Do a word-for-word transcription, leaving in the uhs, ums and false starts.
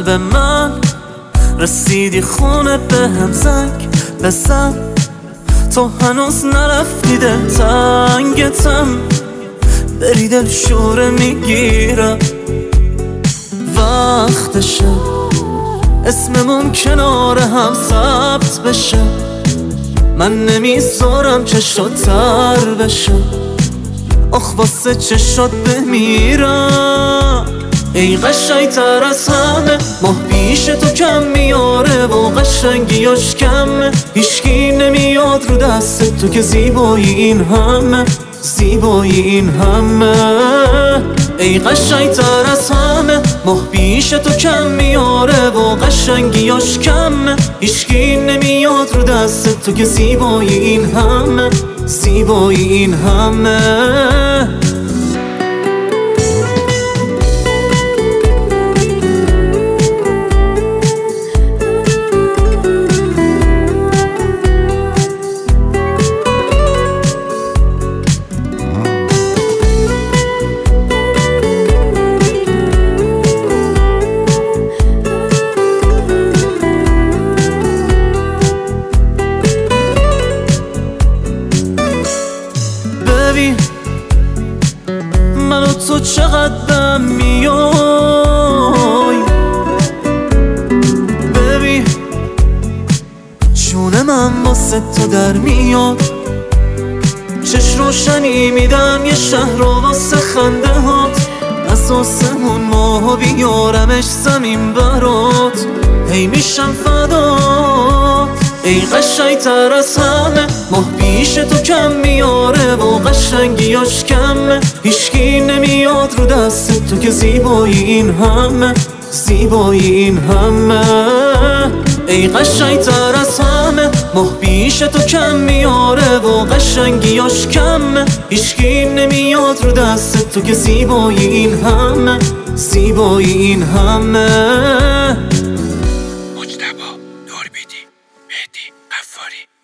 قلب من رسیدی خونه به هم زنگ بزن، تو هنوز نرفتی دل تنگتم، بری دل شوره میگیرم. وقتشه اسممون کنار هم ثبت بشه، من نمیذارم چشات تر بشه، آخ واسه چشات بمیرم. ای قشنگ تر از همه، ماه پیش تو کم میاره و قشنگیاش کمه، هیچکی نمیاد رو دست تو که زیبایی این همه، زیبایی این همه. ای قشنگ تر از همه، ماه پیش تو کم میاره و قشنگیاش کمه، هیچکی نمیاد رو دست تو که زیبایی این همه، زیبایی این همه. من و تو چقدر میای، ببین جون من واسه تو در میاد، چش روشنی میدم یه شهر رو واسه خنده هات، از آسمون ماها بیارمش زمین برات، هی میشم فدات. ای قشنگ تر از همه، ماه پیش تو کم میاره و قشنگیاش کمه، هیچکی نمیاد رو دست تو که زیبایی این همه، زیبایی این همه. ای قشنگ تر از همه، ماه پیش تو کم میاره و قشنگیاش کمه، هیچکی نمیاد رو دست تو که زیبایی این همه، زیبایی این همه. مجتبی نوربیدی مهدی قفاری.